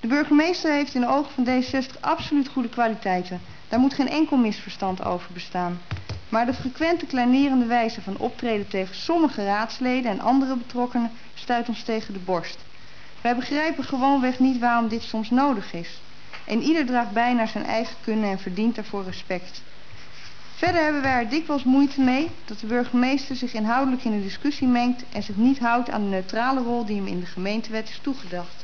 De burgemeester heeft in de ogen van D66 absoluut goede kwaliteiten. Daar moet geen enkel misverstand over bestaan. Maar de frequente kleinerende wijze van optreden tegen sommige raadsleden en andere betrokkenen stuit ons tegen de borst. Wij begrijpen gewoonweg niet waarom dit soms nodig is. En ieder draagt bij naar zijn eigen kunnen en verdient daarvoor respect. Verder hebben wij er dikwijls moeite mee dat de burgemeester zich inhoudelijk in de discussie mengt en zich niet houdt aan de neutrale rol die hem in de gemeentewet is toegedacht.